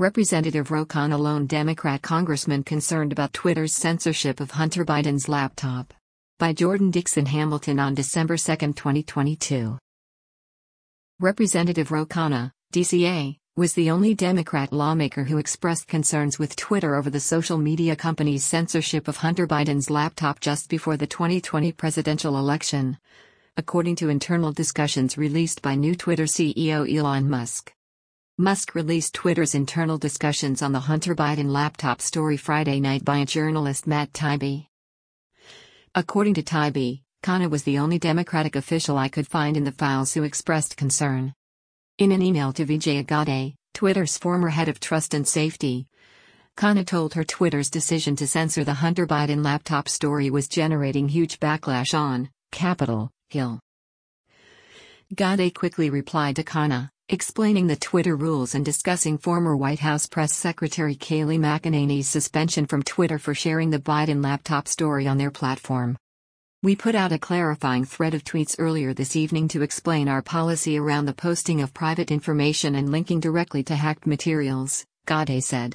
Representative Ro Khanna, lone Democrat congressman concerned about Twitter's censorship of Hunter Biden's laptop. By Jordan Dixon Hamilton on December 2, 2022. Representative Ro Khanna, DCA, was the only Democrat lawmaker who expressed concerns with Twitter over the social media company's censorship of Hunter Biden's laptop just before the 2020 presidential election, according to internal discussions released by new Twitter CEO Elon Musk. Musk released Twitter's internal discussions on the Hunter Biden laptop story Friday night by journalist Matt Taibbi. According to Taibbi, Khanna was the only Democratic official I could find in the files who expressed concern. In an email to Vijaya Gadde, Twitter's former head of trust and safety, Khanna told her Twitter's decision to censor the Hunter Biden laptop story was generating huge backlash on Capitol Hill. Gadde quickly replied to Khanna, explaining the Twitter rules and discussing former White House Press Secretary Kayleigh McEnany's suspension from Twitter for sharing the Biden laptop story on their platform. We put out a clarifying thread of tweets earlier this evening to explain our policy around the posting of private information and linking directly to hacked materials, Gadde said.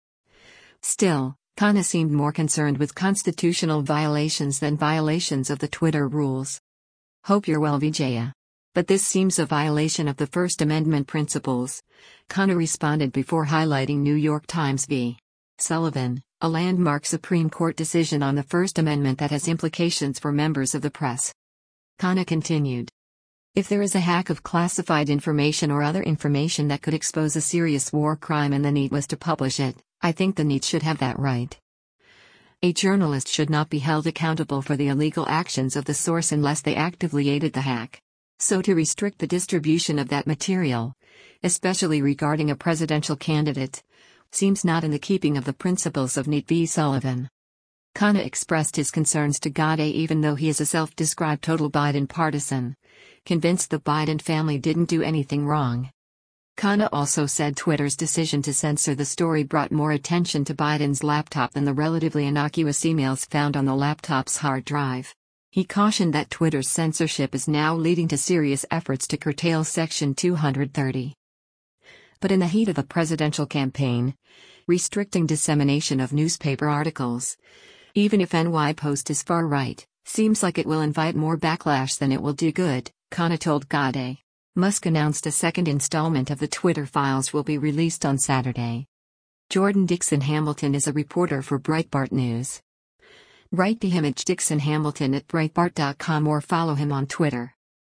Still, Khanna seemed more concerned with constitutional violations than violations of the Twitter rules. Hope you're well, Vijaya. But this seems a violation of the First Amendment principles, Khanna responded before highlighting New York Times v. Sullivan, a landmark Supreme Court decision on the First Amendment that has implications for members of the press. Khanna continued. If there is a hack of classified information or other information that could expose a serious war crime and the need was to publish it, I think the need should have that right. A journalist should not be held accountable for the illegal actions of the source unless they actively aided the hack. So to restrict the distribution of that material, especially regarding a presidential candidate, seems not in the keeping of the principles of Neat v. Sullivan. Khanna expressed his concerns to Gadde even though he is a self-described total Biden partisan, convinced the Biden family didn't do anything wrong. Khanna also said Twitter's decision to censor the story brought more attention to Biden's laptop than the relatively innocuous emails found on the laptop's hard drive. He cautioned that Twitter's censorship is now leading to serious efforts to curtail Section 230. But in the heat of the presidential campaign, restricting dissemination of newspaper articles, even if NY Post is far right, seems like it will invite more backlash than it will do good, Khanna told Gadde. Musk announced a second installment of the Twitter files will be released on Saturday. Jordan Dixon Hamilton is a reporter for Breitbart News. Write the image Dixon Hamilton at Breitbart.com or follow him on Twitter.